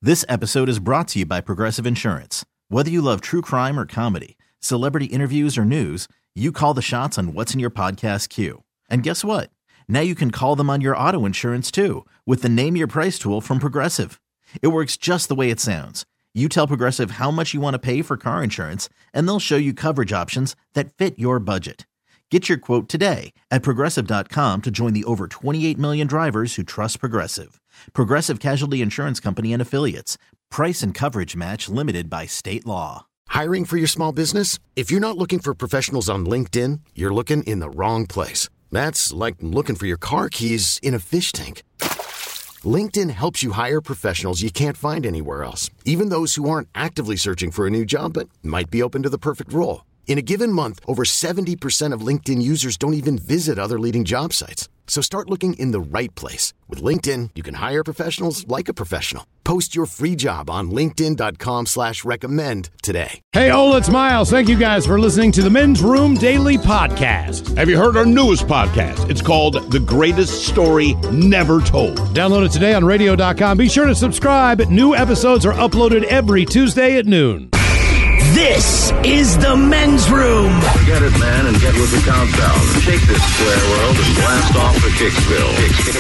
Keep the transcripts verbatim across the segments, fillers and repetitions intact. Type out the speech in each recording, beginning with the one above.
This episode is brought to you by Progressive Insurance. Whether you love true crime or comedy, celebrity interviews or news, you call the shots on what's in your podcast queue. And guess what? Now you can call them on your auto insurance too with the Name Your Price tool from Progressive. It works just the way it sounds. You tell Progressive how much you want to pay for car insurance, and they'll show you coverage options that fit your budget. Get your quote today at Progressive dot com to join the over twenty-eight million drivers who trust Progressive. Progressive Casualty Insurance Company and Affiliates. Price and coverage match limited by state law. Hiring for your small business? If you're not looking for professionals on LinkedIn, you're looking in the wrong place. That's like looking for your car keys in a fish tank. LinkedIn helps you hire professionals you can't find anywhere else, even those who aren't actively searching for a new job but might be open to the perfect role. In a given month, over seventy percent of LinkedIn users don't even visit other leading job sites. So start looking in the right place. With LinkedIn, you can hire professionals like a professional. Post your free job on linkedin dot com slash recommend today. Hey, Ola, it's Miles. Thank you guys for listening to the Men's Room Daily Podcast. Have you heard our newest podcast? It's called The Greatest Story Never Told. Download it today on radio dot com. Be sure to subscribe. New episodes are uploaded every Tuesday at noon. This is the Men's Room. Get it, man, and get with the countdown. Shake this square world and blast off for Kicksville.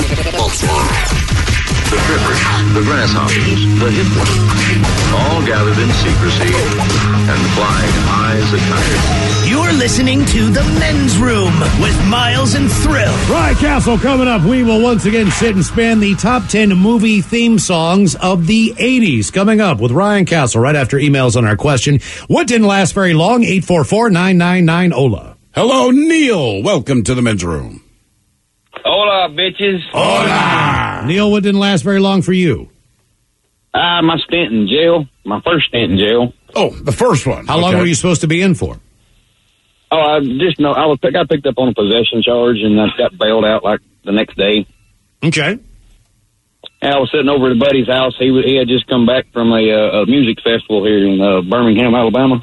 The trippers, the grasshoppers, the hip ones, all gathered in secrecy and flying high as a kite. You're listening to the Men's Room with Miles and Thrill. Ryan Castle coming up. We will once again sit and span the top ten movie theme songs of the eighties. Coming up with Ryan Castle right after emails on our question, what didn't last very long? eight four four, nine nine nine, O L A. Hello, Neil. Welcome to the Men's Room. Hola, bitches. Hola. Neil, what didn't last very long for you? Uh, my stint in jail. My first stint in jail. Oh, the first one. How long Okay. were you supposed to be in for? Oh, I just know I was I got picked up on a possession charge, and I got bailed out like the next day. Okay. And I was sitting over at a buddy's house. He was, he had just come back from a, uh, a music festival here in uh, Birmingham, Alabama,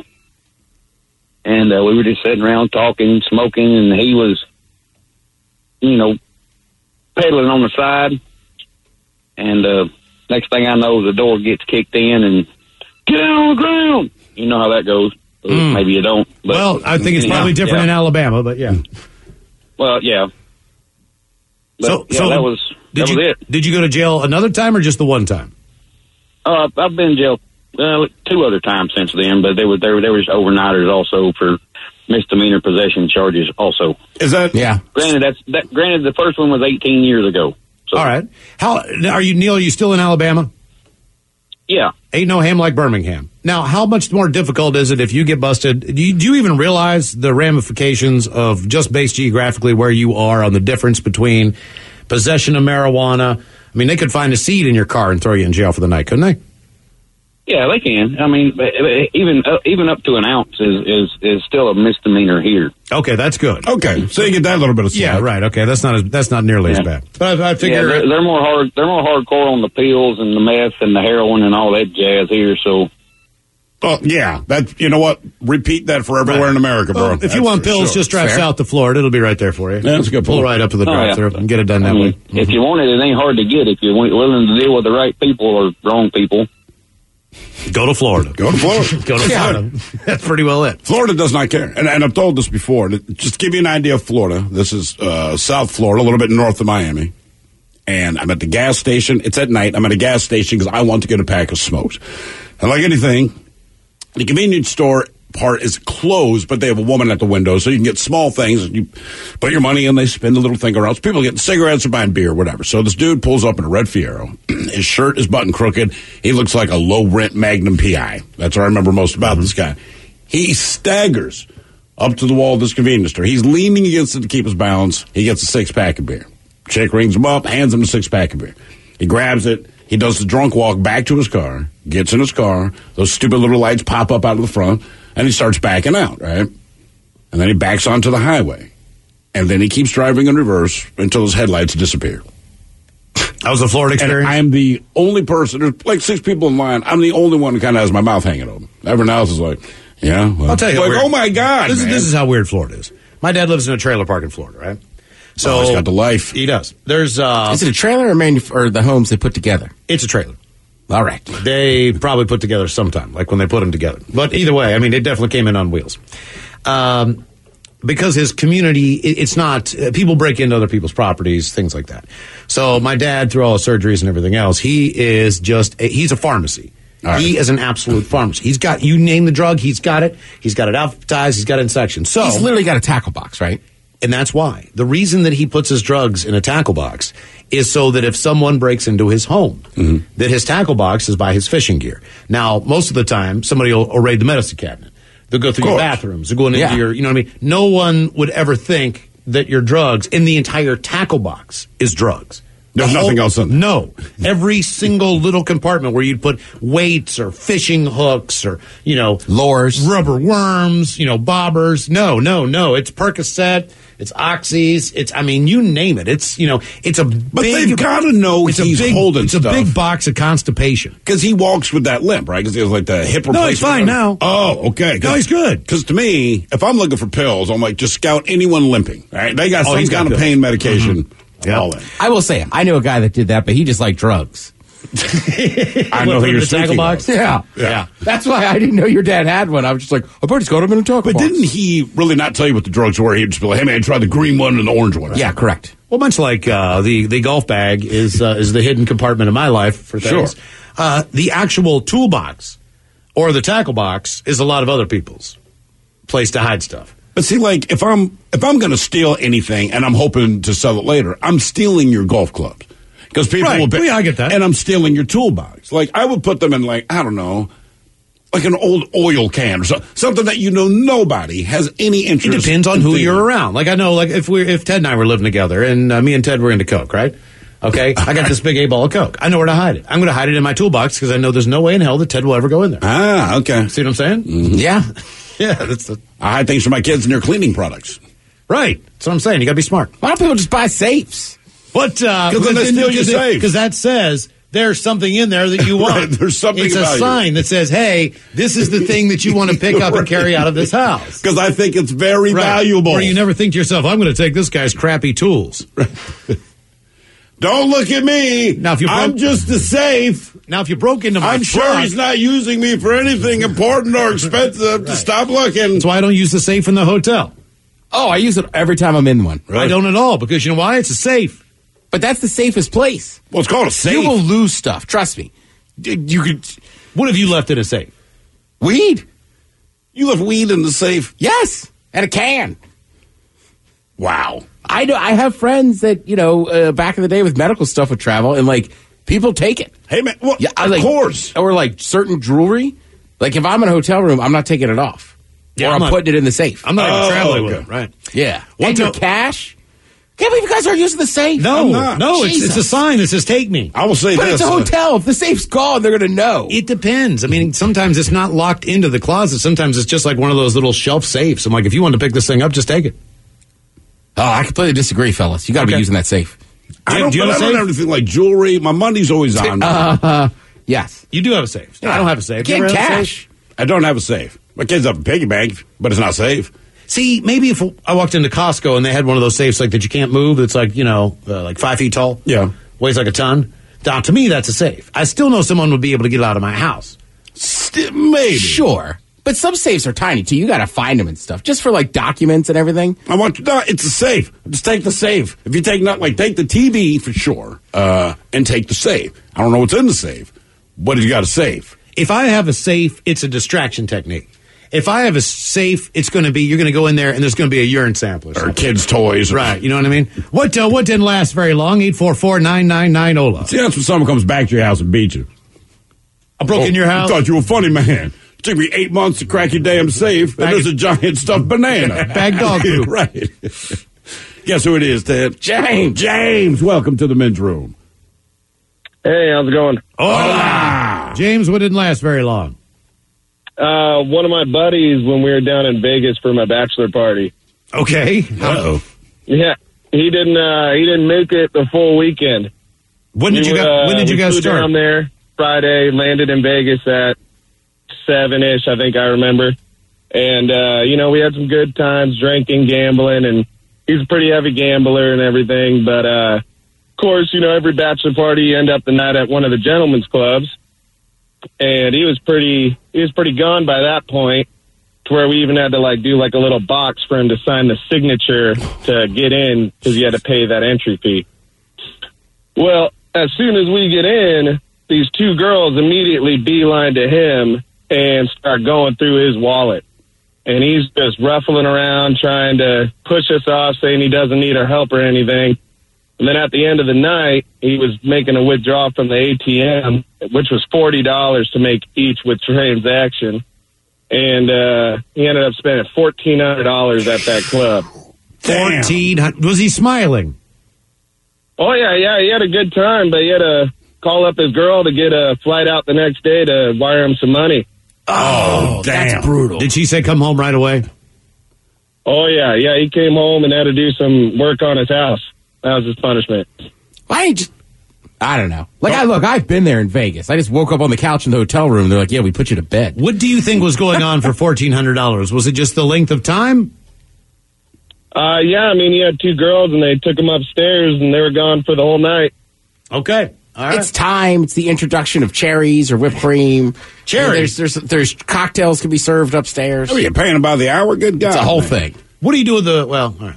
and uh, we were just sitting around talking, smoking, and he was, you know, pedaling on the side. And uh, next thing I know, the door gets kicked in, and get down on the ground. You know how that goes. Mm. Maybe you don't. But well, I think it's probably different yeah. in Alabama, but yeah. Well, yeah. But, so, yeah, so that was that you, was it. Did you go to jail another time or just the one time? Uh, I've been in jail uh, two other times since then, but they were there. There was overnighters also for misdemeanor possession charges. Also, is that yeah? Granted, that's that. Granted, the first one was eighteen years ago. So. All right. How are you, Neil? Are you still in Alabama? Yeah. Ain't no ham like Birmingham. Now, how much more difficult is it if you get busted? Do you, do you even realize the ramifications of just based geographically where you are on the difference between possession of marijuana? I mean, they could find a seed in your car and throw you in jail for the night, couldn't they? Yeah, they can. I mean, even uh, even up to an ounce is, is, is still a misdemeanor here. Okay, that's good. Okay, so you get that little bit of slack. Yeah, right. Okay, that's not as, that's not nearly yeah. as bad. But I, I figure yeah, they're, they're more hard. They're more hardcore on the pills and the meth and the heroin and all that jazz here. So, oh yeah, that you know what? Repeat that for everywhere right. in America, bro. Well, if you want pills, sure. just drive Fair. south to Florida. It'll be right there for you. Yeah, that's a good Pull point. right up to the drive-thru oh, yeah. and get it done that I mean, way. If mm-hmm. you want it, it ain't hard to get if you're willing to deal with the right people or wrong people. Go to Florida. Go to Florida. Go to Florida. That's pretty well it. Florida does not care. And, and I've told this before. Just to give you an idea of Florida, this is uh, South Florida, a little bit north of Miami. And I'm at the gas station. It's at night. I'm at a gas station because I want to get a pack of smokes. And like anything, the convenience store part is closed, but they have a woman at the window, so you can get small things. You put your money in, they spin the little thing around. So people getting cigarettes or buying beer, whatever. So this dude pulls up in a red Fiero. His shirt is button crooked. He looks like a low-rent Magnum P I. That's what I remember most about mm-hmm. this guy. He staggers up to the wall of this convenience store. He's leaning against it to keep his balance. He gets a six-pack of beer. Chick rings him up, hands him a six-pack of beer. He grabs it. He does the drunk walk back to his car, gets in his car. Those stupid little lights pop up out of the front. And he starts backing out, right? And then he backs onto the highway. And then he keeps driving in reverse until his headlights disappear. That was a Florida experience? And I am the only person, there's like six people in line. I'm the only one who kind of has my mouth hanging open. Everyone else is like, yeah. Well, I'll tell you. Like, weird. oh, my God, this man. Is, this is how weird Florida is. My dad lives in a trailer park in Florida, right? So oh, he's got the life. He does. There's uh, Is it a trailer or, manuf- or the homes they put together? It's a trailer. All right. They probably put together sometime, like when they put them together. But either way, I mean, it definitely came in on wheels. Um, because his community, it, it's not, uh, people break into other people's properties, things like that. So my dad, through all his surgeries and everything else, he is just, a, he's a pharmacy. Right. He is an absolute pharmacy. He's got, you name the drug, he's got it. He's got it alphabetized, he's got it in sections. So he's literally got a tackle box, right? And that's why. The reason that he puts his drugs in a tackle box is so that if someone breaks into his home, mm-hmm. that his tackle box is by his fishing gear. Now, most of the time, somebody will, will raid the medicine cabinet. They'll go through your bathrooms. They'll go into yeah. your, you know what I mean? No one would ever think that your drugs in the entire tackle box is drugs. There's the nothing whole, else in there. No. Every single little compartment where you'd put weights or fishing hooks or, you know, lures, rubber worms, you know, bobbers. No, no, no. It's Percocet. It's Oxys. It's, I mean, you name it. It's, you know, it's a big. But they've got to know it's he's a big, holding It's stuff. a big box of constipation. Because he walks with that limp, right? Because he has like the hip replacement. No, he's fine now. Oh, okay. No, he's good. Because to me, if I'm looking for pills, I'm like, just scout anyone limping. Right? They got oh, some kind of pain medication. Mm-hmm. Yeah. All in. I will say, I knew a guy that did that, but he just liked drugs. I know who you're tackle box. Yeah. yeah, yeah. That's why I didn't know your dad had one. I was just like, I bet he's got him in a tackle But box. didn't he really not tell you what the drugs were? He'd just be like, hey man, try the green one and the orange one. Yeah, correct. Well, much like uh, the the golf bag is uh, is the hidden compartment of my life for things. Sure. Uh, the actual toolbox or the tackle box is a lot of other people's place to hide stuff. But see, like if I'm if I'm going to steal anything and I'm hoping to sell it later, I'm stealing your golf clubs because people right. will. Be, well, yeah, I get that. And I'm stealing your toolbox. Like I would put them in like I don't know, like an old oil can or so, something that you know nobody has any interest. It depends on in who thinking. you're around. Like I know, like if we if Ted and I were living together and uh, me and Ted were into coke, right? Okay, I got this big eight ball of coke. I know where to hide it. I'm going to hide it in my toolbox because I know there's no way in hell that Ted will ever go in there. Ah, okay. See what I'm saying? Mm-hmm. Yeah. Yeah, that's the, I hide things for my kids and their cleaning products. Right. That's what I'm saying. You got to be smart. Why don't people just buy safes? What? Because uh, then they steal your safe. Because that says there's something in there that you want. Right, there's something. It's a about sign you. that says, "Hey, this is the thing that you want to pick up right. and carry out of this house." Because I think it's very right. valuable. Or you never think to yourself, "I'm going to take this guy's crappy tools." Don't look at me. Now, if you broke, I'm just a safe. Now, if you broke into my I'm truck, sure he's not using me for anything important or expensive. right. To stop looking. That's why I don't use the safe in the hotel. Oh, I use it every time I'm in one. Right. I don't at all because you know why? It's a safe. But that's the safest place. Well, it's called a safe. You will lose stuff. Trust me. You could. What have you left in a safe? Weed. You left weed in the safe? Yes, and a can. Wow. I know. I have friends that you know uh, back in the day with medical stuff would travel and like people take it. Hey man, well, yeah, of like, course. Or like certain jewelry. Like if I'm in a hotel room, I'm not taking it off. Yeah, or I'm I'm not, putting it in the safe. I'm not even oh, traveling okay. with it. Right. Yeah. One and your to- cash. Can't believe you guys are using the safe. No, no, it's, it's a sign that says "Take me." I will say but this. But it's a hotel. If the safe's gone, they're going to know. It depends. I mean, sometimes it's not locked into the closet. Sometimes it's just like one of those little shelf safes. I'm like, if you want to pick this thing up, just take it. Oh, I completely disagree, fellas. You got to okay. be using that safe. I don't, do you I have a don't safe? have anything like jewelry. My money's always on. Uh, uh, yes. You do have a safe. Yeah. I don't have a safe. You You can't ever have a cash. safe? I don't have a safe. My kids have a piggy bank, but it's not safe. See, maybe if I walked into Costco and they had one of those safes like that you can't move, that's like, you know, uh, like five feet tall. Yeah. Weighs like a ton. Now, to me, that's a safe. I still know someone would be able to get it out of my house. St- maybe. Sure. But some safes are tiny, too. You got to find them and stuff. Just for, like, documents and everything. I want you, no, it's a safe. Just take the safe. If you take not like take the T V for sure, uh, and take the safe. I don't know what's in the safe, but you got a safe. If I have a safe, it's a distraction technique. If I have a safe, it's going to be, you're going to go in there and there's going to be a urine sample or, or kids' toys. Right, you know what I mean? What uh, what didn't last very long? eight four four, nine nine nine, O L A. See, that's when someone comes back to your house and beats you. I broke oh, in your house? I thought you were a funny man. It took me eight months to crack your damn safe, and there's a giant stuffed banana. Bag dog food. Right. Guess who it is, Ted? James. James, welcome to the men's room. Hey, how's it going? Hola. James, what didn't last very long? Uh, one of my buddies, when we were down in Vegas for my bachelor party. Okay. Uh-oh. Yeah, he didn't. Uh, he didn't make it the full weekend. When did we you were, guys? When did you we guys flew start? Down there Friday, landed in Vegas at seven ish. I think I remember. And uh, you know, we had some good times drinking, gambling, and he's a pretty heavy gambler and everything. But uh, of course, you know, every bachelor party you end up the night at one of the gentlemen's clubs. and he was pretty he was pretty gone by that point, to where we even had to like do like a little box for him to sign the signature to get in, because he had to pay that entry fee. Well, as soon as we get in, these two girls immediately beeline to him and start going through his wallet. And he's just ruffling around, trying to push us off, saying he doesn't need our help or anything. And then at the end of the night, he was making a withdrawal from the A T M, which was forty dollars to make each with transaction. And uh, he ended up spending fourteen hundred dollars at that club. fourteen hundred dollars. Was he smiling? Oh, yeah, yeah. He had a good time, but he had to call up his girl to get a flight out the next day to wire him some money. Oh, damn. That's brutal. Did she say come home right away? Oh, yeah. Yeah, he came home and had to do some work on his house. That was his punishment. I ain't just, I don't know. Like, I look, I've been there in Vegas. I just woke up on the couch in the hotel room. They're like, yeah, we put you to bed. What do you think was going on for fourteen hundred dollars? Was it just the length of time? Uh, yeah, I mean, he had two girls, and they took him upstairs, and they were gone for the whole night. Okay. All right. It's time. It's the introduction of cherries or whipped cream. Cherries? There's, there's, there's cocktails can be served upstairs. Oh, you're paying by the hour? Good God. It's a whole man. thing. What do you do with the, well, all right.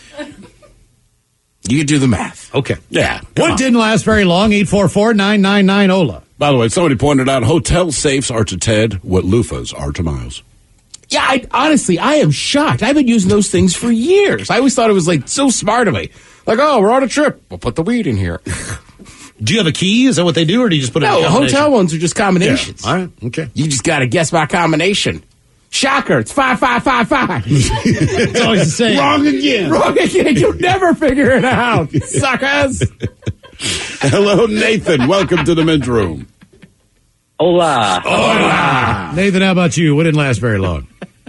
You can do the math. Okay. Yeah. What on. didn't last very long? eight four four, nine nine nine, O L A. By the way, somebody pointed out hotel safes are to Ted what loofahs are to Miles. Yeah, I, honestly, I am shocked. I've been using those things for years. I always thought it was like so smart of me. Like, oh, we're on a trip. We'll put the weed in here. Do you have a key? Is that what they do, or do you just put it no, in a combination? hotel ones are just combinations. Yeah. All right, okay. You just got to guess my combination. Shocker, it's five, five, five, five. It's always the same. Wrong again. Wrong again. You'll never figure it out, suckers. Hello, Nathan. Welcome to the men's room. Hola. Hola. Nathan, how about you? What didn't last very long?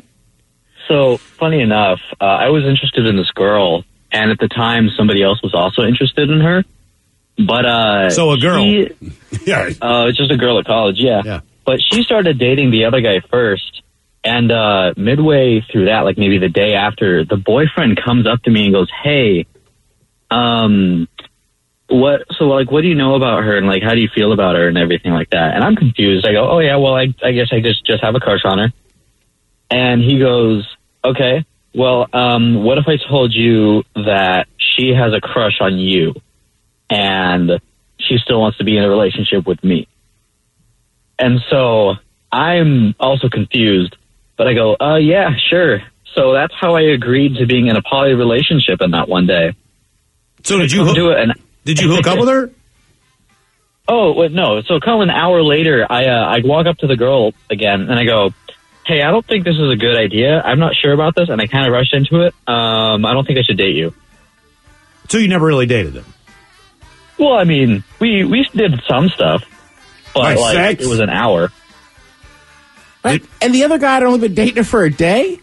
So, funny enough, uh, I was interested in this girl, and at the time, somebody else was also interested in her. But, uh... So a girl. She, yeah. Uh, just a girl at college, yeah. Yeah. But she started dating the other guy first, and uh, midway through that, like maybe the day after, the boyfriend comes up to me and goes, hey, um... What, so like, what do you know about her, and like, how do you feel about her and everything like that? And I'm confused. I go, oh yeah, well, I, I guess I just, just have a crush on her. And he goes, okay, well, um, what if I told you that she has a crush on you and she still wants to be in a relationship with me? And so I'm also confused, but I go, uh, yeah, sure. So that's how I agreed to being in a poly relationship in that one day. So did you hook, do it and did you hook up with her? Oh, well, no. So come an hour later, I uh, I walk up to the girl again, and I go, hey, I don't think this is a good idea. I'm not sure about this, and I kind of rushed into it. Um, I don't think I should date you. So you never really dated them? Well, I mean, we, we did some stuff, but Like like sex? it was an hour. Right? And the other guy had only been dating her for a day?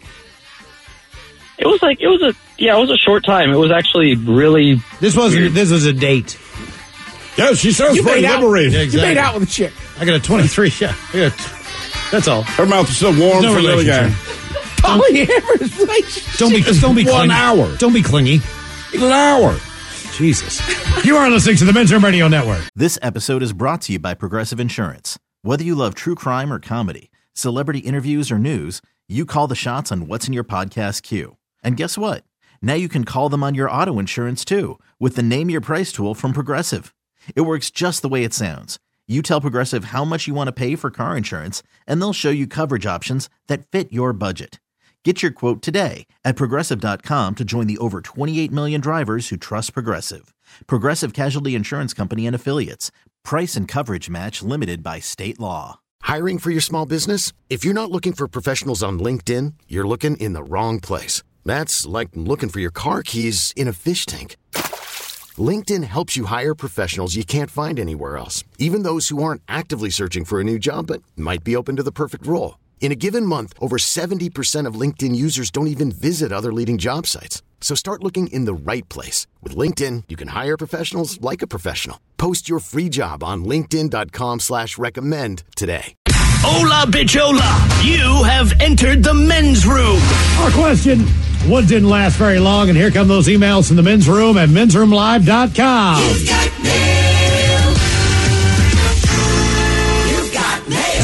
It was like, it was a, yeah, it was a short time. It was actually really... This wasn't, this was a date. Yeah, she sounds You very made out- liberated. Yeah, You exactly. made out with a chick. I got a twenty-three, yeah. I got, that's all. Her mouth is still warm No for the other guy. relationship. Polyamorous relationship. Don't be, don't be One clingy. hour. Don't be clingy. An hour. Jesus. You are listening to the Men's Room Radio Network. This episode is brought to you by Progressive Insurance. Whether you love true crime or comedy, celebrity interviews or news, you call the shots on what's in your podcast queue. And guess what? Now you can call them on your auto insurance too with the Name Your Price tool from Progressive. It works just the way it sounds. You tell Progressive how much you want to pay for car insurance, and they'll show you coverage options that fit your budget. Get your quote today at Progressive dot com to join the over twenty-eight million drivers who trust Progressive. Progressive Casualty Insurance Company and Affiliates. Price and coverage match limited by state law. Hiring for your small business? If you're not looking for professionals on LinkedIn, you're looking in the wrong place. That's like looking for your car keys in a fish tank. LinkedIn helps you hire professionals you can't find anywhere else, even those who aren't actively searching for a new job but might be open to the perfect role. In a given month, over seventy percent of LinkedIn users don't even visit other leading job sites. So start looking in the right place. With LinkedIn, you can hire professionals like a professional. Post your free job on linkedin dot com slash recommend today. Hola, bichola. You have entered the men's room. Our question, what didn't last very long? And here come those emails from the Men's Room at men's room live dot com. You've got mail. You've got mail.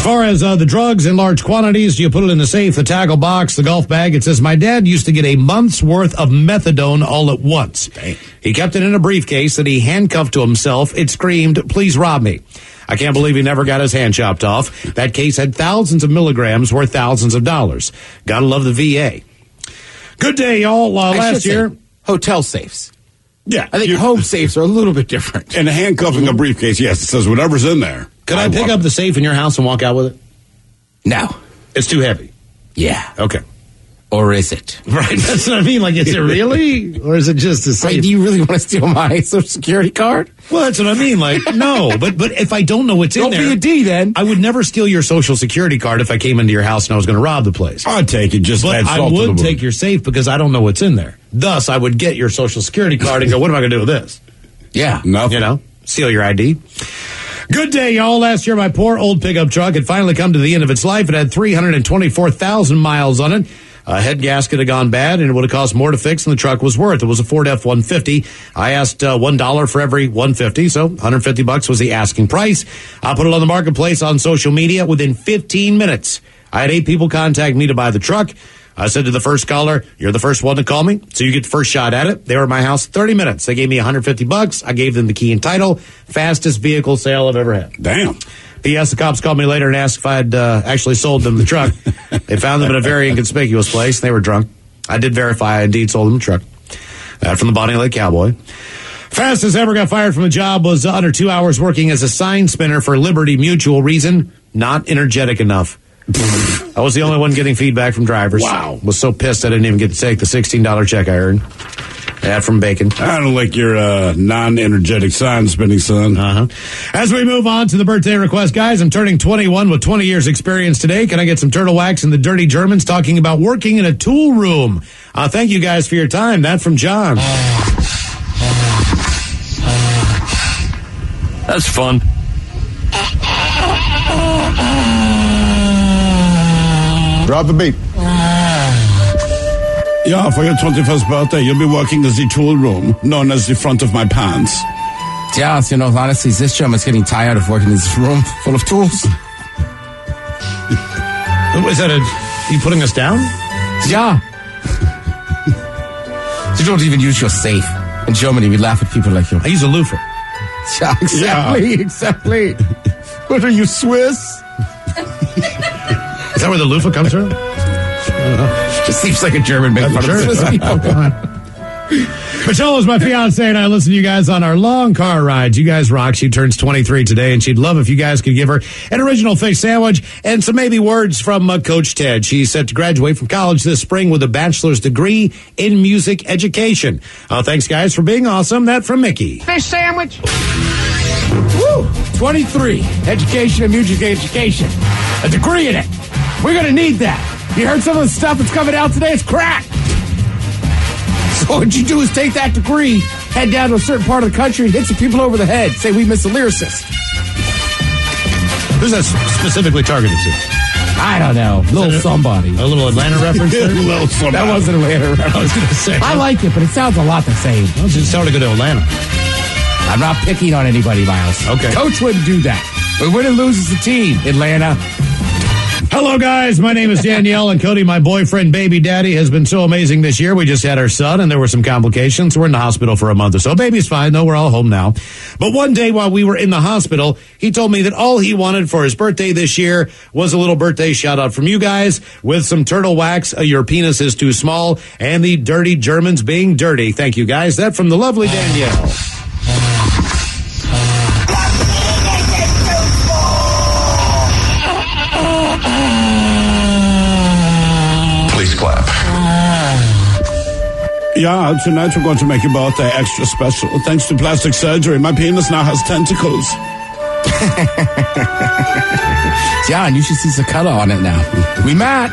far as uh, the drugs in large quantities, do you put it in the safe, the tackle box, the golf bag? It says, my dad used to get a month's worth of methadone all at once. Dang. He kept it in a briefcase that he handcuffed to himself. It screamed, please rob me. I can't believe he never got his hand chopped off. That case had thousands of milligrams worth thousands of dollars. Gotta love the V A. Good day, y'all. Uh, last year, hotel safes. Yeah. I think home safes are a little bit different. And handcuffing a briefcase, yes, it says whatever's in there. Could I, I pick up the safe in your house and walk out with it? No. It's too heavy. Yeah. Okay. Or is it? Right, that's what I mean. Like, is it really? Or is it just a safe? Wait, do you really want to steal my Social Security card? Well, that's what I mean. Like, no. But but if I don't know what's don't in there. Don't be a D then. I would never steal your Social Security card if I came into your house and I was going to rob the place. I'd take it. Just But I would take your safe because I don't know what's in there. Thus, I would get your Social Security card and go, what am I going to do with this? Yeah. Nothing. You know, steal your I D. Good day, y'all. Last year, my poor old pickup truck had finally come to the end of its life. It had three hundred twenty-four thousand miles on it. A head gasket had gone bad, and it would have cost more to fix than the truck was worth. It was a Ford F one fifty. I asked uh, one dollar for every one fifty, so one hundred fifty bucks was the asking price. I put it on the marketplace on social media. Within fifteen minutes, I had eight people contact me to buy the truck. I said to the first caller, you're the first one to call me, so you get the first shot at it. They were at my house thirty minutes. They gave me one hundred fifty bucks. I gave them the key and title. Fastest vehicle sale I've ever had. Damn. P S. The cops called me later and asked if I'd uh, actually sold them the truck. They found them in a very inconspicuous place. They were drunk. I did verify I indeed sold them the truck. That from the Bonnie Lake Cowboy. Fastest ever got fired from a job was uh, under two hours working as a sign spinner for Liberty Mutual. Reason, not energetic enough. I was the only one getting feedback from drivers. Wow. Was so pissed I didn't even get to take the sixteen dollars check I earned. That from Bacon. I don't like your uh, non-energetic sign spinning, son. Uh-huh. As we move on to the birthday request, guys, I'm turning twenty-one with twenty years experience today. Can I get some turtle wax and the Dirty Germans talking about working in a tool room? Uh, thank you guys for your time. That from John. That's fun. Drop the beat. Yeah, for your twenty-first birthday, you'll be working as the tool room, known as the front of my pants. Yeah, you know, honestly, this German's getting tired of working in this room full of tools. Is that a... you putting us down? Yeah. You don't even use your safe. In Germany, we laugh at people like you. I use a loofah. Yeah, exactly, yeah. exactly. What are you, Swiss? Is that where the loofah comes from? Just seems like a German making fun of Swiss people. Michelle is my fiance, and I listen to you guys on our long car rides. You guys rock. She turns twenty-three today, and she'd love if you guys could give her an original fish sandwich and some maybe words from uh, Coach Ted. She's set to graduate from college this spring with a bachelor's degree in music education. Uh, thanks, guys, for being awesome. That from Mickey. Fish sandwich. Woo! twenty-three. Education and music education. A degree in it. We're going to need that. You heard some of the stuff that's coming out today? It's crap. So what you do is take that degree, head down to a certain part of the country, hit some people over the head, say we miss a lyricist. Who's that specifically targeted to? I don't know. Little a, somebody. A little Atlanta reference there? Little somebody. That wasn't Atlanta reference. I was going to say. I like it, but it sounds a lot the same. I was just telling to go to Atlanta. I'm not picking on anybody, Miles. Okay. Coach wouldn't do that. We win and lose as a team, Atlanta. Hello, guys. My name is Danielle, and Cody, my boyfriend, baby daddy, has been so amazing this year. We just had our son, and there were some complications. We're in the hospital for a month or so. Baby's fine, though. We're all home now. But one day while we were in the hospital, he told me that all he wanted for his birthday this year was a little birthday shout-out from you guys with some turtle wax, uh, your penis is too small, and the Dirty Germans being dirty. Thank you, guys. That from the lovely Danielle. Clap. Yeah, tonight we're going to make your birthday extra special. Thanks to plastic surgery, my penis now has tentacles. John, you should see some color on it now. We match.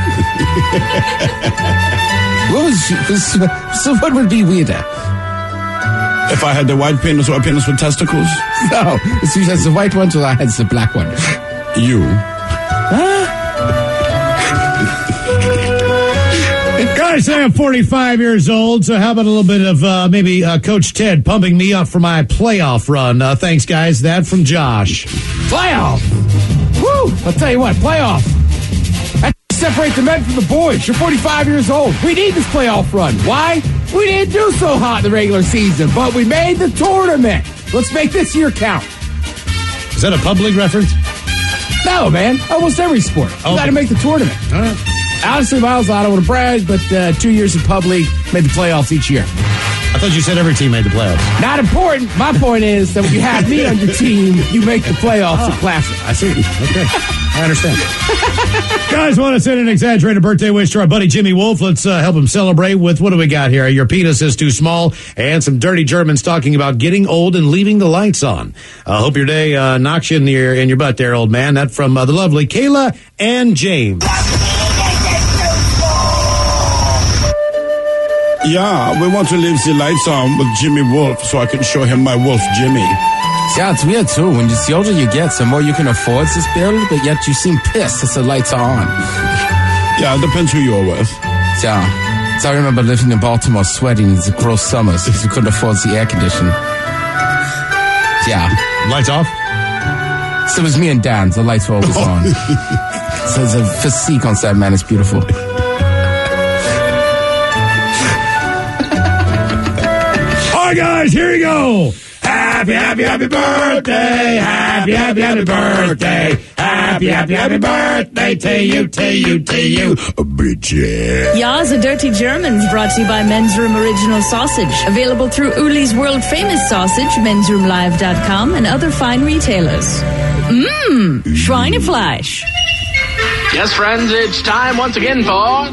What was, so what would be weirder? If I had the white penis or a penis with testicles? No, so you had the white ones or I had the black ones? You. Huh? Guys, I am forty-five years old, so how about a little bit of uh, maybe uh, Coach Ted pumping me up for my playoff run? Uh, thanks, guys. That from Josh. Playoff! Woo! I'll tell you what, playoffs. That separate the men from the boys. You're forty-five years old. We need this playoff run. Why? We didn't do so hot in the regular season, but we made the tournament. Let's make this year count. Is that a pub league reference? No, man. Almost every sport. You Okay. got to make the tournament. All right. Honestly, Miles, I don't want to brag, but uh, two years in pub league, made the playoffs each year. I thought you said every team made the playoffs. Not important. My point is that when you have me on your team, you make the playoffs a classic. I see. Okay. I understand. Guys, want to send an exaggerated birthday wish to our buddy Jimmy Wolf. Let's uh, help him celebrate with, what do we got here? Your penis is too small, and some dirty Germans talking about getting old and leaving the lights on. I uh, hope your day uh, knocks you in your, in your butt there, old man. That from uh, the lovely Kayla and James. Yeah, we want to leave the lights on with Jimmy Wolf so I can show him my Wolf Jimmy. Yeah, it's weird too. When you, the older you get, the more you can afford this bill, but yet you seem pissed as the lights are on. Yeah, it depends who you're with. Yeah. So I remember living in Baltimore sweating in the gross summers because we couldn't afford the air conditioning. Yeah. Lights off? So it was me and Dan. The lights were always on. So the physique on that man is beautiful. All right, guys, here you go. Happy, happy, happy birthday. Happy, happy, happy birthday. Happy, happy, happy birthday to you, to you, to you. Bitch. Ya's a Dirty Germans brought to you by Men's Room Original Sausage. Available through Uli's world famous sausage, mens room live dot com, and other fine retailers. Mmm, Schweinefleisch. Yes, friends, it's time once again for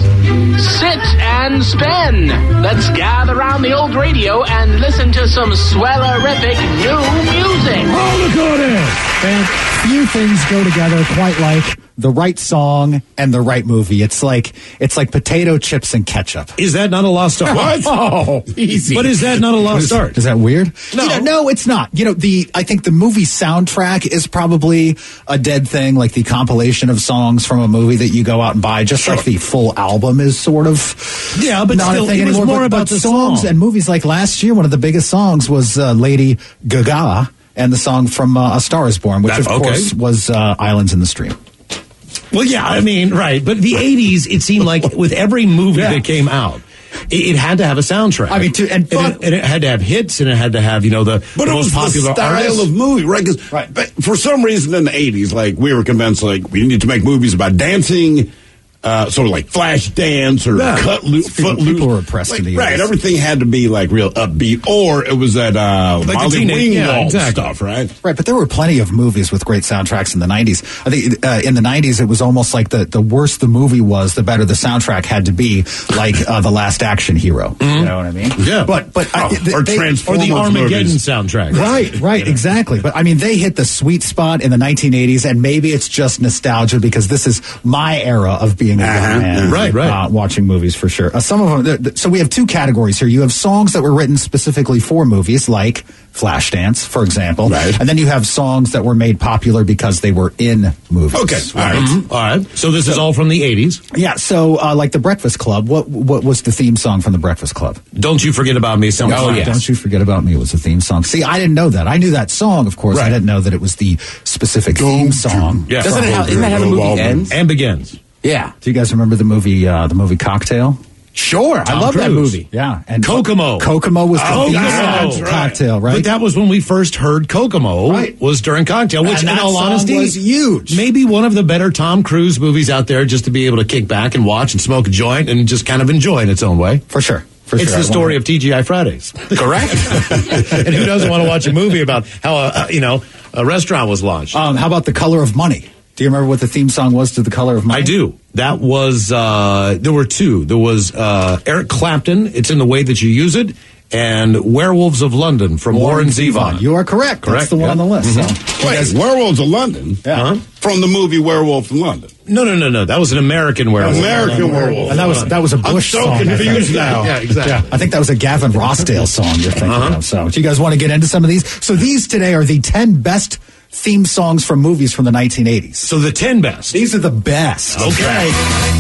Sit and Spin. Let's gather around the old radio and listen to some swellerific new music. Oh, look at it. And few things go together quite like the right song and the right movie. It's like it's like potato chips and ketchup. Is that not a lost art? What? Oh, easy. But is that not a lost art? Is that weird? No. You know, no, it's not. You know, the I think the movie soundtrack is probably a dead thing, like the compilation of songs from a movie that you go out and buy, just Sure. like the full album is sort of Yeah, but not still, a thing it was anymore. more but, about but the songs song. and movies like last year, one of the biggest songs was uh, Lady Gaga and the song from uh, A Star Is Born, which That- of okay. course was uh, Islands in the Stream. Well, yeah, I mean, right. But the eighties, it seemed like with every movie Yeah. that came out, it, it had to have a soundtrack. I mean, to, and, and, it, and it had to have hits, and it had to have, you know, the, But the it most was the popular style artists. of movie, right? 'Cause- Right. But for some reason in the eighties, like, we were convinced, like, we need to make movies about dancing, uh, sort of like Flash Dance or Yeah. Cut Loose, People- Foot Loose. people were oppressed like, in the right, eighties. everything had to be, like, real upbeat, or it was that, uh, the Molly teenage- yeah, Ringwald exactly. stuff, right? Right, but there were plenty of movies with great soundtracks in the nineties. I think uh, in the nineties, it was almost like the, the worse the movie was, the better the soundtrack had to be, like uh, The Last Action Hero. You know what I mean? Yeah. But, but Oh, I, th- or they- Or Transformers the Armageddon movies. soundtrack. Right, right, exactly. But I mean, they hit the sweet spot in the nineteen eighties, and maybe it's just nostalgia because this is my era of being a young Uh-huh. man. Right, right. Uh, watching movies for sure. Uh, some of them. th- th- So we have two categories here. You have songs that were written specifically for movies, like Flashdance, for example. Right. And then you have songs that were made popular because they were in movies. Okay, all right. Mhm. All right. So this is all from the eighties. Yeah. So, uh, like the Breakfast Club. What what was the theme song from the Breakfast Club? Don't You Forget About Me. Some Oh, Class. Don't You Forget About Me was the theme song. See, I didn't know that. I knew that song, of course. I Right. didn't know that it was the specific theme song. Yeah. Doesn't it how, isn't that how the movie ends? And Begins. Yeah. Do you guys remember the movie? Uh, the movie Cocktail. Sure. I Tom love that Cruise. movie. Yeah, and Kokomo. Kokomo was the Oh, theme yeah, song that's to right. Cocktail, right? But that was when we first heard Kokomo. Right. Was during Cocktail, which, And in that all song honesty, was huge. Maybe one of the better Tom Cruise movies out there, just to be able to kick back and watch and smoke a joint and just kind of enjoy in its own way. For sure. For It's sure. the I story wonder- of T G I Fridays. Correct. And who doesn't want to watch a movie about how a, a you know a restaurant was launched? Um, how about The Color of Money? Do you remember what the theme song was to The Color of Money? I do. That was uh, there were two. There was uh, Eric Clapton. It's in the way that you use it, and Werewolves of London from Warren Zevon. You are correct. Correct, That's the one yeah. on the list. Mhm. So, Wait, Werewolves of London? Yeah. Uh-huh. From the movie Werewolf in London. No, no, no, no. That was an American werewolf. American Werewolf. and that was that was a Bush I'm so song. I think. confused now. Yeah, exactly. Yeah, I think that was a Gavin Rossdale song you're thinking Uh-huh. of. So, do you guys want to get into some of these? So, these today are the ten best theme songs from movies from the nineteen eighties. So the ten best. These are the best. Okay.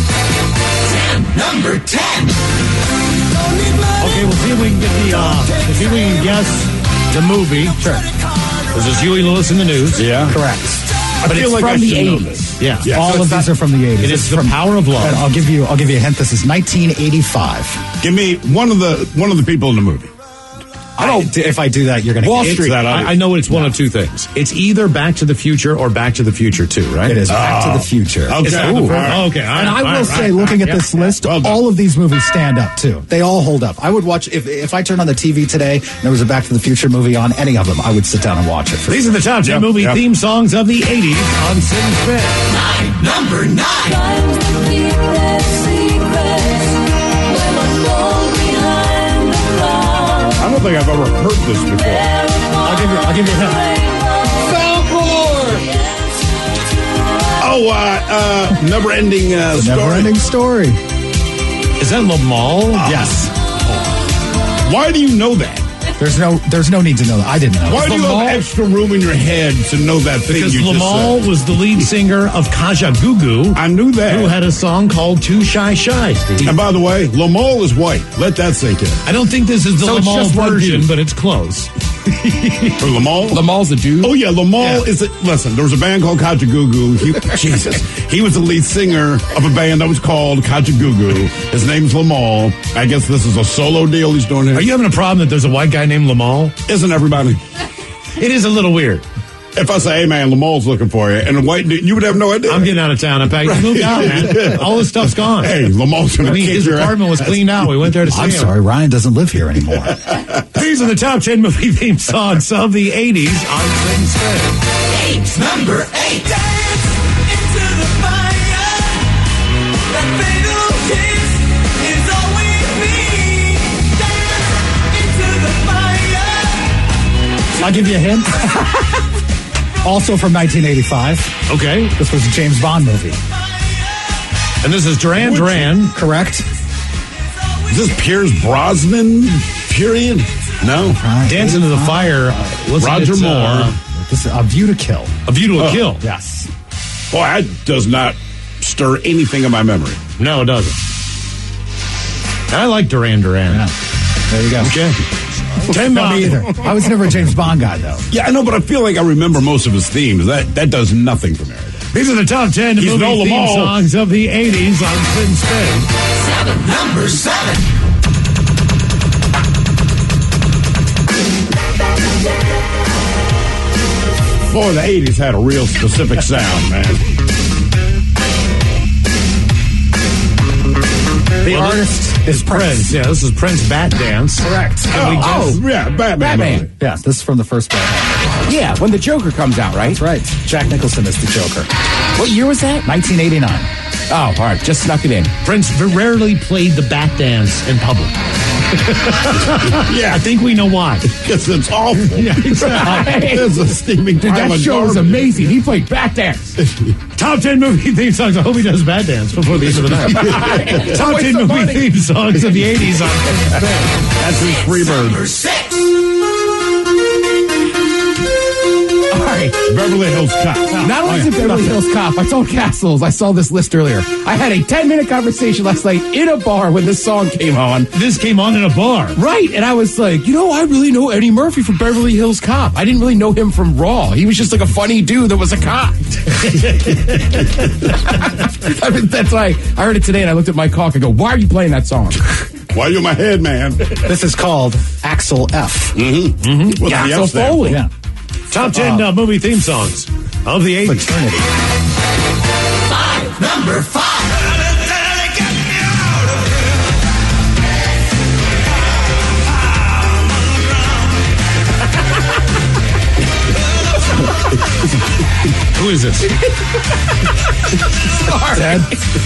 Number ten. Okay, we'll see if we can get the uh, we'll see if we can guess the movie. Sure. This is Huey Lewis in the News. Yeah. Correct. I but feel it's like from I the should know eighties. this. Yeah. Yeah. All So of it's these not- are from the eighties. It This is The from- Power of Love. And I'll give you. I'll give you a hint. This is nineteen eighty-five. Give me one of the one of the people in the movie. I don't. If I do that, you're going to Wall get Street. I, I know it's one of two things. It's either Back to the Future or Back to the Future two, right? It is Back Oh. to the Future. Okay. Is that- Ooh. Ooh. Oh, okay. All And right. I will All right. say, Right. looking at Yeah. this list, Well done. all of these movies stand up too. They all hold up. I would watch if if I turned on the T V today and there was a Back to the Future movie on, any of them, I would sit down and watch it. For These are the top ten Yep, movie yep. theme songs of the eighties on Sin Spin. Number nine. I don't think I've ever heard this before. I'll give you. I'll give you a hint. Oh, uh, uh, never-ending uh, The story. never-ending story. Is that Lamal? Yes. Why do you know that? There's no. There's no need to know that. I didn't know. Why do you have extra room in your head to know that thing Because you Lamal just was the lead singer of Kajagoogoo. I knew that. Who had a song called Too Shy Shy, Steve. said? And by the way, Lamal is white. Let that sink in. I don't think this is the So it's Lamal just one version, dude. but it's close. For Lamal? Lamal's a dude. Oh, yeah, Lamal Yeah. is a... Listen, there was a band called Kajagoogoo. He, Jesus. He was the lead singer of a band that was called Kajagoogoo. His name's Lamal. I guess this is a solo deal he's doing here. Are you having a problem that there's a white guy named Lamal? Isn't everybody? It is a little weird. If I say, hey, man, Lamal's looking for you, and a white dude, you would have no idea. I'm getting out of town. I'm packing. He moved out, man. All this stuff's gone. Hey, Lamal's going I to mean, kick his your ass. apartment was cleaned out. We went there to see I'm him. sorry, Ryan doesn't live here anymore. These are the top ten movie theme songs of the eighties on Sin Spin. Number eight. Dance into the fire. That fatal kiss is all we need. Dance into the fire. I'll give you a hint. Also from nineteen eighty-five. Okay. This was a James Bond movie. And this is Duran Which- Duran. Correct. Is this Pierce Brosnan, period? No. Dancing to the Fire. Uh, what's it? Roger It's, Moore. uh, This is A View to Kill. A View to a Oh. Kill. Yes. Boy, that does not stir anything in my memory. No, it doesn't. I like Duran Duran. Yeah. There you go. Okay. Ten Not me either. I was never a James Bond guy, though. Yeah, I know, but I feel like I remember most of his themes. That that does nothing for me. These are the top ten He's movie no theme Lamal. songs of the eighties on Sin Spin. Seven. Number seven. Boy, the eighties had a real specific sound, man. The Well, artist is Prince. Yeah, this is Prince Bat Dance. Correct. Can we guess? Oh, yeah, Batman. Batman. Yeah, this is from the first Batman. Yeah, when the Joker comes out, right? That's right. Jack Nicholson is the Joker. What year was that? nineteen eighty-nine. Oh, all right. Just snuck it in. Prince rarely played the bat dance in public. Yeah, I think we know why. because it's awful. Yeah, exactly. It's a steaming Dude, pile that of show was garbage. amazing. He played back dance. Top ten movie theme songs. I hope he does bat dance before the end of the night. Top Waste ten of movie money. theme songs of the eighties on Sin Spin. That's his Freebird. Number six. All right. Beverly Hills Cop. Not only is it Beverly Hills Cop, I told Castles, I saw this list earlier. I had a ten minute conversation last night in a bar when this song came on. This came on in a bar. Right. And I was like, you know, I really know Eddie Murphy from Beverly Hills Cop. I didn't really know him from Raw. He was just like a funny dude that was a cop. I mean, that's why I heard it today and I looked at my cock and go, why are you playing that song? Why you in my head, man? This is called Axel F. Mm-hmm. Mm-hmm. What's Yeah, the so F stand Foley. for? Yeah. Top ten uh, movie theme songs of the eighties. Fraternity. Five. Number five. Who is this? Dad.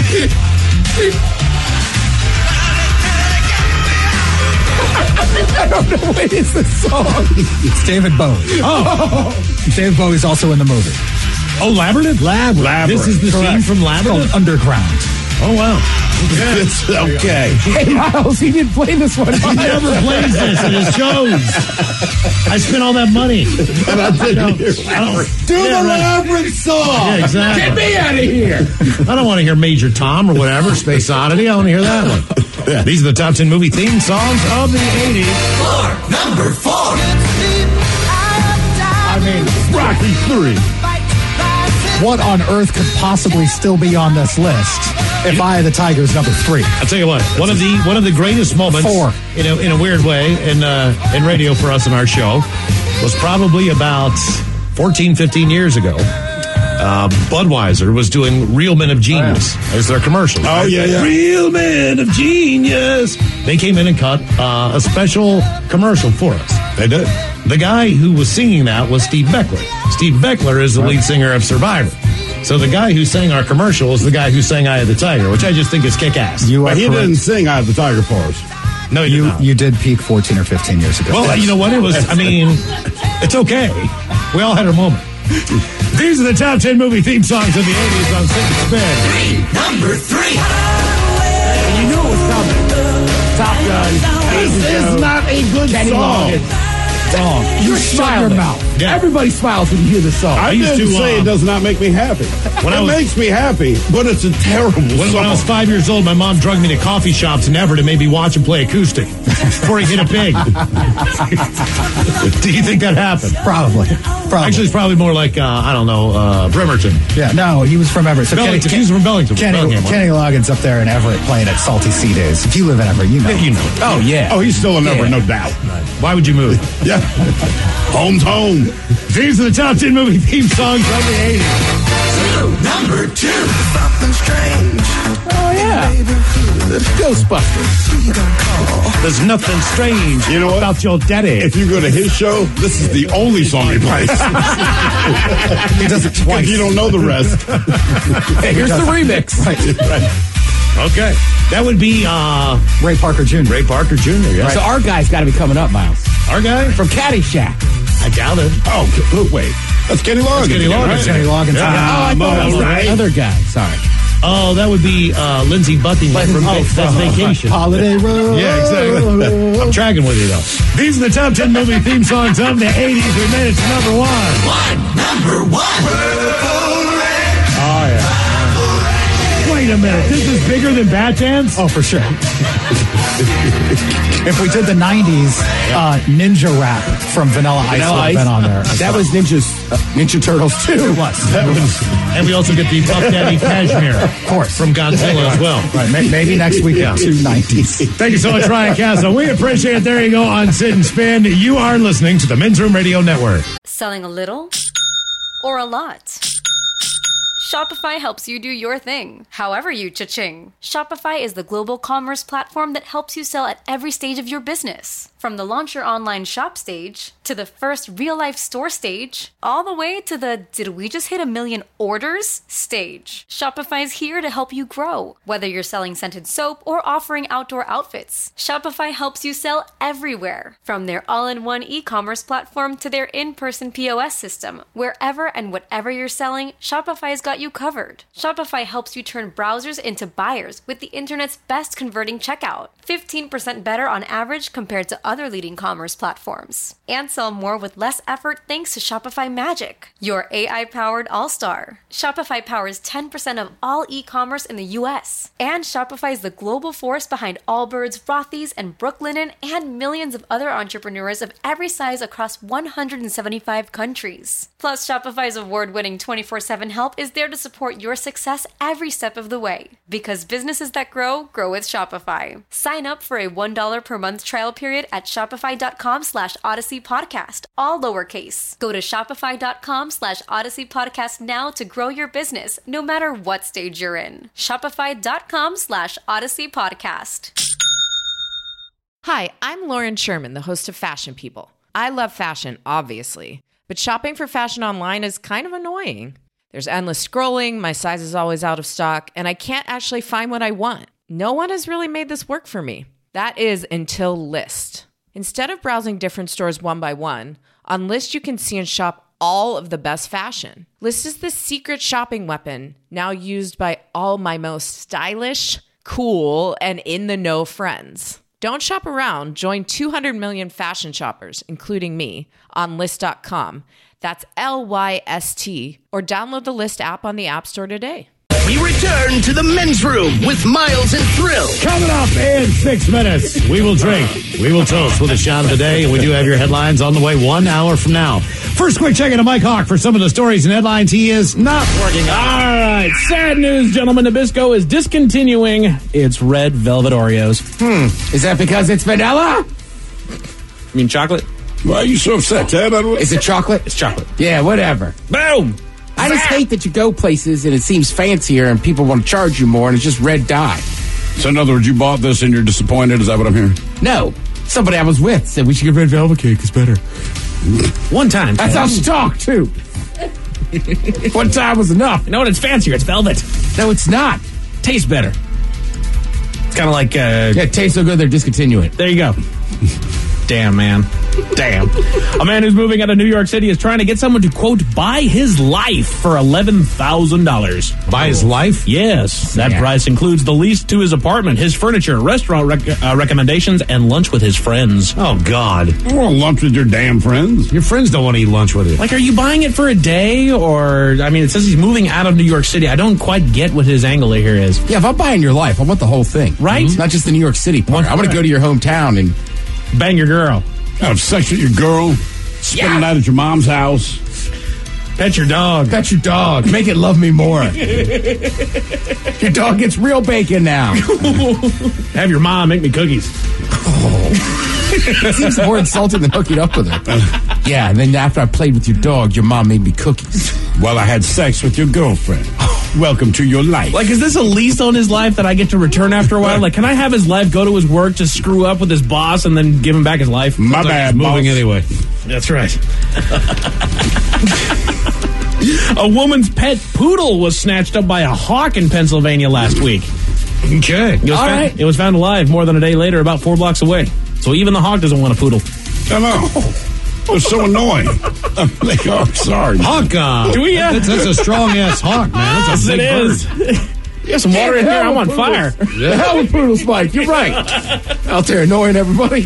I don't know what is this song. It's David Bowie. Oh, David Bowie's also in the movie. oh, Labyrinth. Labyrinth. This is the theme Correct. from It's Labyrinth. called Underground. Oh wow. It's okay. Hey, Miles, he didn't play this one. He never plays this in his shows. I spent all that money. And I didn't hear I don't, Do yeah, the right. Labyrinth song. Yeah, exactly. Get me out of here. I don't want to hear Major Tom or whatever, Space Oddity. I want to hear that one. These are the top ten movie theme songs of the eighties. Four. Number four. I mean, Rocky three. what on earth could possibly still be on this list if Eye of the Tiger is number three? I'll tell you what. One of the one of the greatest moments, Four. in a, in a weird way, in uh, in radio for us in our show, was probably about fourteen, fifteen years ago. Uh, Budweiser was doing Real Men of Genius oh, yeah. as their commercial. Oh, right? yeah, yeah. Real Men of Genius. They came in and cut uh, a special commercial for us. They did. The guy who was singing that was Steve Beckler. Steve Beckler is the right. lead singer of Survivor. So the guy who sang our commercial is the guy who sang Eye of the Tiger, which I just think is kick-ass. You but he correct. didn't sing Eye of the Tiger for us. No, you did you did peak fourteen or fifteen years ago. Well, you know what? It was, I mean, it's okay. We all had our moment. These are the top ten movie theme songs of the eighties on Sit and Spin. Three, number three. And you knew it was coming. Top Gun. This is not a good Kenny song. Loggins. Song. You shut your mouth. Yeah. Everybody smiles when you hear this song. I, I used didn't to say um, it does not make me happy. When it was, makes me happy, but it's a terrible when, song. When I was five years old, my mom drugged me to coffee shops in Everett and made me watch him play acoustic before he hit a pig. Do you think that happened? Probably. Probably. Actually, it's probably more like, uh, I don't know, uh, Bremerton. Yeah, no, he was from Everett. So Bellington. Kenny, he was from Bellington. Kenny, Bellingham, Kenny Loggins up there in Everett playing at Salty Sea Days. If you live in Everett, you know. Yeah, you know. Oh, yeah. Oh, he's still in Everett, yeah. no doubt. Right. Why would you move? Yeah. Home's home. These are the top ten movie theme songs of the eighties. Two, number two. Something strange. Oh, yeah. Ghostbusters. There's nothing strange you know what? about your daddy. If you go to his show, this is the only song he plays. He does it twice. You don't know the rest. Hey, here's the remix. Right. Right. Okay. That would be uh, Ray Parker Junior Ray Parker Junior, yeah. So our guy's got to be coming up, Miles. Our guy? From Caddyshack. I doubt it. Oh, wait. That's Kenny Loggins. That's Kenny Loggins. Right? Kenny Loggins. Yeah. Oh, I thought that was right. the other guy. Sorry. Oh, that would be uh, Lindsey Buckingham from oh, That's uh, Vacation. Holiday Road. Yeah, exactly. I'm tracking with you, though. These are the top ten movie theme songs of the eighties. We made it to number one. One, number one. Oh, yeah. Wait a minute. This is bigger than Bat Dance? Oh, for sure. If we did the nineties, uh, Ninja Rap from Vanilla Ice Vanilla would have Ice. been on there. That was Ninja's uh, Ninja Turtles too. It was. That was. And we also get the Puff Daddy Cashmere. Of course. From Godzilla as well. Right. May- Maybe next week Yeah. two nineties. Thank you so much, Ryan Castle. We appreciate it. There you go on Sit and Spin. You are listening to the Men's Room Radio Network. Selling a little or a lot? Shopify helps you do your thing, however you cha-ching. Shopify is the global commerce platform that helps you sell at every stage of your business. From the launch your online shop stage, to the first real-life store stage, all the way to the did we just hit a million orders stage. Shopify's here to help you grow. Whether you're selling scented soap or offering outdoor outfits, Shopify helps you sell everywhere. From their all-in-one e-commerce platform to their in-person P O S system, wherever and whatever you're selling, Shopify's got you covered. Shopify helps you turn browsers into buyers with the internet's best converting checkout. fifteen percent better on average compared to other leading commerce platforms. And sell more with less effort thanks to Shopify Magic, your A I-powered all-star. Shopify powers ten percent of all e-commerce in the U S. And Shopify is the global force behind Allbirds, Rothy's, and Brooklinen, and millions of other entrepreneurs of every size across one hundred seventy-five countries. Plus, Shopify's award-winning twenty-four seven help is there to support your success every step of the way. Because businesses that grow, grow with Shopify. Sign up for a one dollar per month trial period at shopify.com slash Odyssey Podcast, all lowercase. Go to shopify.com slash Odyssey Podcast now to grow your business, no matter what stage you're in. Shopify.com slash Odyssey Podcast. Hi, I'm Lauren Sherman, the host of Fashion People. I love fashion, obviously, but shopping for fashion online is kind of annoying. There's endless scrolling, my size is always out of stock, and I can't actually find what I want. No one has really made this work for me. That is until Lyst. Instead of browsing different stores one by one, on Lyst you can see and shop all of the best fashion. Lyst is the secret shopping weapon now used by all my most stylish, cool, and in-the-know friends. Don't shop around. Join two hundred million fashion shoppers, including me, on Lyst dot com. That's L Y S T, or download the Lyst app on the App Store today. We return to the men's room with Miles and Thrill. Coming up in six minutes, we will drink, we will toast with a shot of the day, and we do have your headlines on the way one hour from now. First, quick check into Mike Hawk for some of the stories and headlines he is not working on. All right, sad news, gentlemen. Nabisco is discontinuing its red velvet Oreos. Hmm, is that because it's vanilla? You mean chocolate? Why are you so upset, Ted? Is it chocolate? It's chocolate. Yeah, whatever. Boom! I just hate that you go places and it seems fancier and people want to charge you more and it's just red dye. So in other words, you bought this and you're disappointed? Is that what I'm hearing? No. Somebody I was with said we should get red velvet cake. It's better. One time. That's how stock, too. One time was enough. You know what? It's fancier. It's velvet. No, it's not. Tastes better. It's kind of like... Uh, yeah, it tastes so good they're discontinuing it. There you go. Damn, man. Damn. A man who's moving out of New York City is trying to get someone to, quote, buy his life for eleven thousand dollars. Buy his life? Yes. That Yeah. price includes the lease to his apartment, his furniture, restaurant rec- uh, recommendations, and lunch with his friends. Oh, God. I want lunch with your damn friends. Your friends don't want to eat lunch with you. Like, are you buying it for a day? Or, I mean, it says he's moving out of New York City. I don't quite get what his angle here is. Yeah, if I'm buying your life, I want the whole thing. Right? Not just the New York City part. I want to go to your hometown and bang your girl. Have sex with your girl. Spend Yeah. the night at your mom's house. Pet your dog. pet your dog. Make it love me more. Your dog gets real bacon now. Have your mom make me cookies. It seems more insulting than hooking up with her. Yeah, and then after I played with your dog, your mom made me cookies. Well, I had sex with your girlfriend. Welcome to your life. Like, is this a lease on his life that I get to return after a while? Like, can I have his life go to his work to screw up with his boss and then give him back his life? My Looks like bad, he's moving boss. anyway. That's right. A woman's pet poodle was snatched up by a hawk in Pennsylvania last week. Okay. It was, All found, right. it was found alive more than a day later, about four blocks away. So even the hawk doesn't want a poodle. I know. They're so annoying. I'm like, oh, sorry. Hawk. Uh, Do we, uh, that's, that's a strong-ass hawk, man. That's a Yes, big it is. bird. You got some water in here? I'm on fire. The hell with poodles, Mike. You're right. Out there annoying everybody.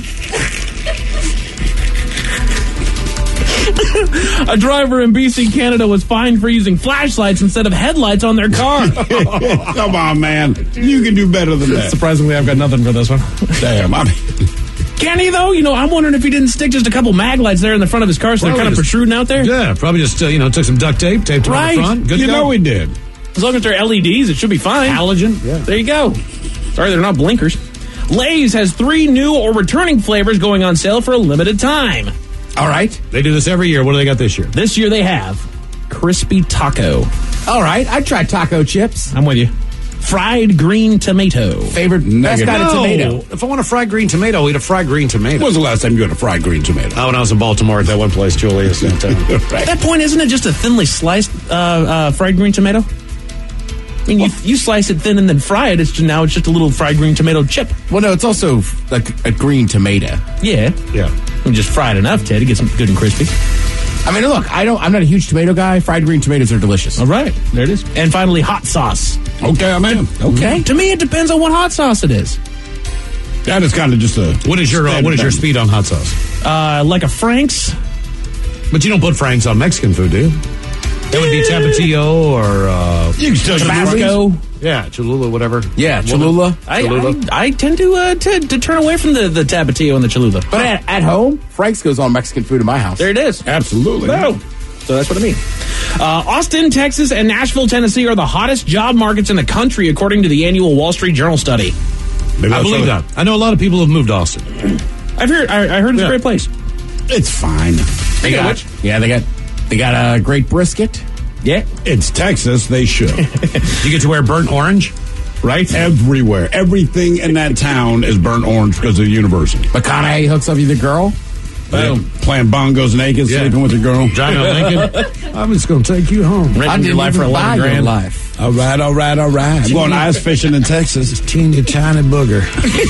A driver in B C, Canada was fined for using flashlights instead of headlights on their car. Come on, man. You can do better than that. Surprisingly, I've got nothing for this one. Damn, I mean, Can he, though? You know, I'm wondering if he didn't stick just a couple mag lights there in the front of his car so they're Probably kind of just- protruding out there. Yeah, probably just, uh, you know, took some duct tape, taped it Right. on the front. Good you to go. know we did. As long as they're L E Ds, it should be fine. Halogen. Yeah. There you go. Sorry, they're not blinkers. Lay's has three new or returning flavors going on sale for a limited time. All right. They do this every year. What do they got this year? This year they have Crispy Taco. All right. I'd try taco chips. I'm with you. Fried green tomato. Favorite best Negative. kind of No. tomato. If I want a fried green tomato, I'll eat a fried green tomato. When was the last time you had a fried green tomato? Oh, when I was in Baltimore at that one place, Julius. downtown. At that point, isn't it just a thinly sliced uh, uh, fried green tomato? I mean, you, you slice it thin and then fry it. It's just, now it's just a little fried green tomato chip. Well, no, it's also like a green tomato. Yeah, Yeah. and just fry it enough, Ted. It gets good and crispy. I mean, look, I don't. I'm not a huge tomato guy. Fried green tomatoes are delicious. All right, there it is. And finally, hot sauce. Okay, I'm in. Okay. To me, it depends on what hot sauce it is. That is kind of just a. What is your uh, what is your speed on hot sauce? Uh, like a Frank's. But you don't put Frank's on Mexican food, do you? That would be Tapatio or uh, You can still Tabasco. yeah, Cholula, whatever. Yeah, Cholula. I, Cholula. I, I tend to, uh, to to turn away from the, the Tapatio and the Cholula. But at, at home, Frank's goes on Mexican food in my house. There it is. Absolutely. No. So that's what I mean. Uh, Austin, Texas, and Nashville, Tennessee are the hottest job markets in the country, according to the annual Wall Street Journal study. Maybe I that's believe what- that. I know a lot of people have moved to Austin. I've heard. I, I heard it's Yeah. a great place. It's fine. They Yeah, got, which- yeah, they got they got a great brisket. Yeah. It's Texas. They should. You get to wear burnt orange, Right? Everywhere. Everything in that town is burnt orange because of the university. McConaughey hooks up you the girl. Boom. Playing bongos naked, Yeah. sleeping with your girl. driving a Lincoln. I'm just going to take you home. Renting your life for eleven grand. life. All right, all right, all right. I'm going ice fishing in Texas. Teeny tiny booger.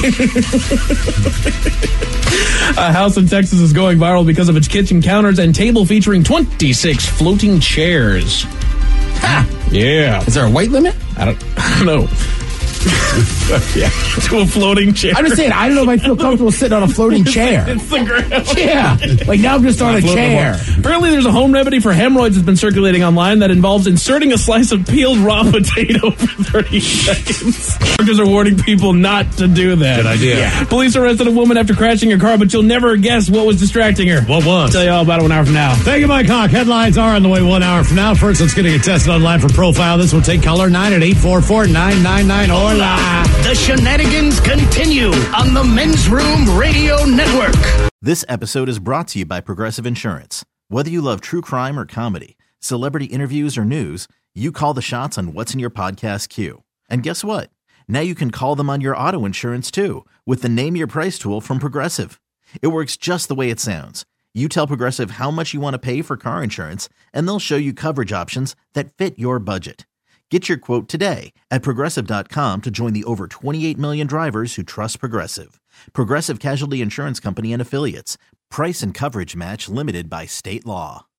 A house in Texas is going viral because of its kitchen counters and table featuring twenty-six floating chairs. Ha! Yeah. Is there a weight limit? I don't, I don't know. yeah, to a floating chair. I'm just saying, I don't know if I feel comfortable sitting on a floating chair. It's the ground. Yeah. Like now I'm just on a chair. Apparently there's a home remedy for hemorrhoids that's been circulating online that involves inserting a slice of peeled raw potato for thirty seconds. Doctors are warning people not to do that. Good idea. Yeah. Police arrested a woman after crashing her car, but you'll never guess what was distracting her. What was? I'll tell you all about it one hour from now. Thank you, Mike Hawk. Headlines are on the way one hour from now. First, let's get get tested online for profile. This will take color nine at eight four four, nine nine nine. Hola. The shenanigans continue on the Men's Room Radio Network. This episode is brought to you by Progressive Insurance. Whether you love true crime or comedy, celebrity interviews or news, you call the shots on what's in your podcast queue. And guess what? Now you can call them on your auto insurance too with the Name Your Price tool from Progressive. It works just the way it sounds. You tell Progressive how much you want to pay for car insurance, and they'll show you coverage options that fit your budget. Get your quote today at Progressive dot com to join the over twenty-eight million drivers who trust Progressive. Progressive Casualty Insurance Company and Affiliates. Price and coverage match limited by state law.